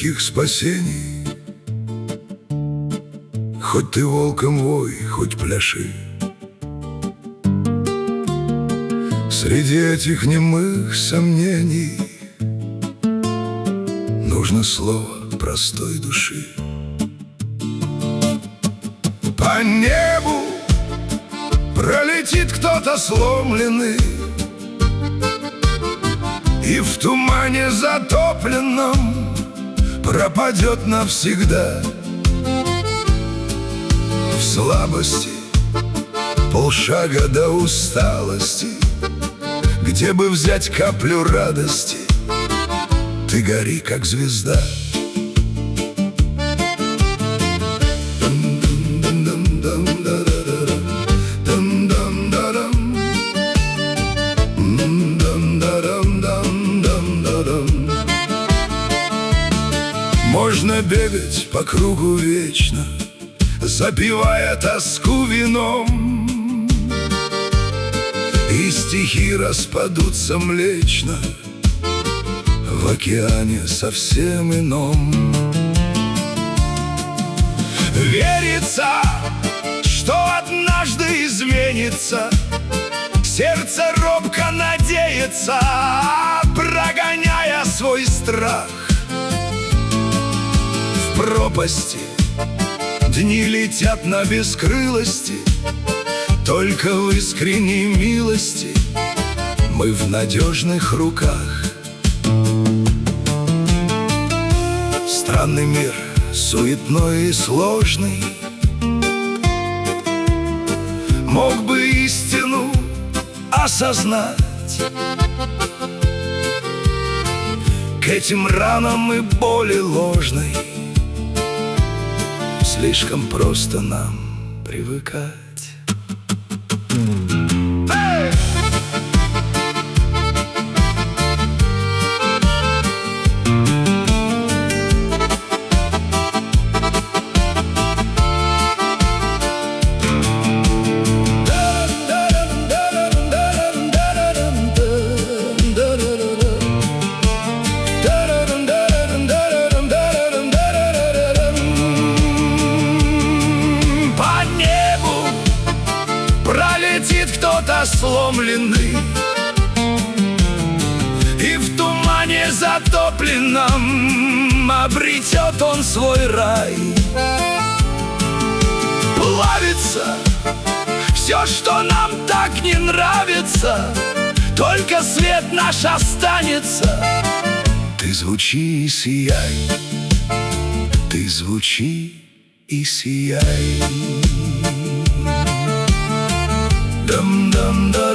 никаких спасений. Хоть ты волком вой, хоть пляши. Среди этих немых сомнений нужно слово простой души. По небу пролетит кто-то сломленный, и в тумане затопленном пропадет навсегда. В слабости полшага до усталости, где бы взять каплю радости, ты гори, как звезда. Можно бегать по кругу вечно, запивая тоску вином, и стихи распадутся млечно в океане совсем ином. Верится, что однажды изменится, сердце робко надеется, прогоняя свой страх. В пропасти дни летят на бескрылости, только в искренней милости мы в надежных руках. Странный мир, суетной и сложный, мог бы истину осознать. К этим ранам и боли ложной слишком просто нам привыкать. Пролетит кто-то сломленный, и в тумане затопленном обретет он свой рай. Плавится все, что нам так не нравится, только свет наш останется. Ты звучи и сияй, ты звучи и сияй. Dum dum dum.